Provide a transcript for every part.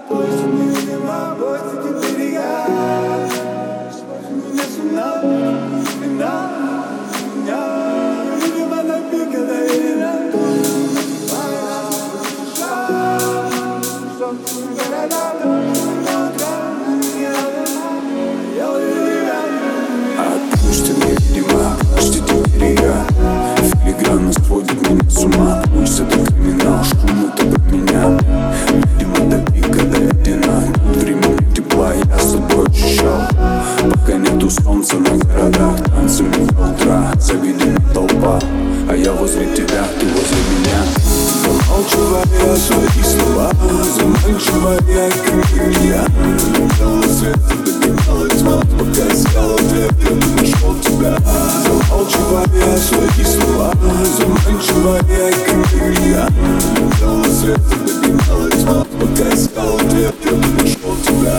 Солнце на городах, танцами до утра, заведена толпа, а я возле тебя, ты возле меня. Замалчивая свои слова, заманчивая, как я. Белый свет, догоняла тьма, пока искал ответ, я нашел тебя. Замалчивая свои слова, заманчивая, как я. Белый свет, догоняла тьма, пока искал ответ, я нашел тебя.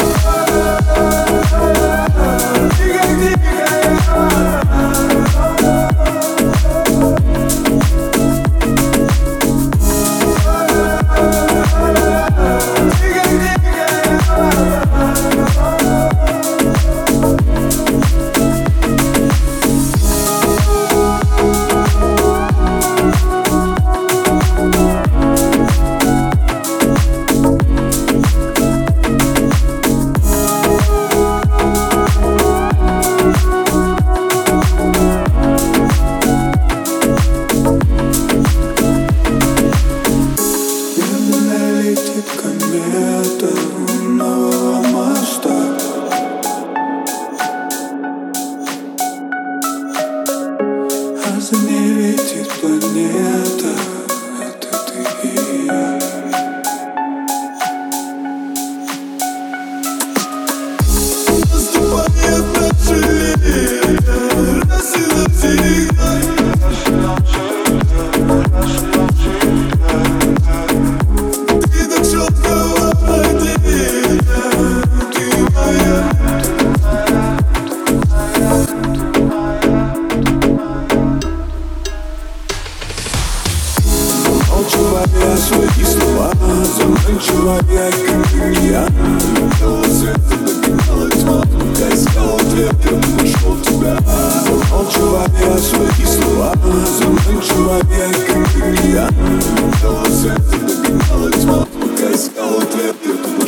Комета нового моста. А за ней летит планета. Это ты и я. Наступает наше лето, раз и навсегда. Замалчивая свои слова, заманчивая, как я. Белый свет, догоняла тьма, пока искал ответ, я нашел тебя. Замалчивая свои слова, заманчивая, как я. Белый свет, догоняла тьма, пока искал ответ, я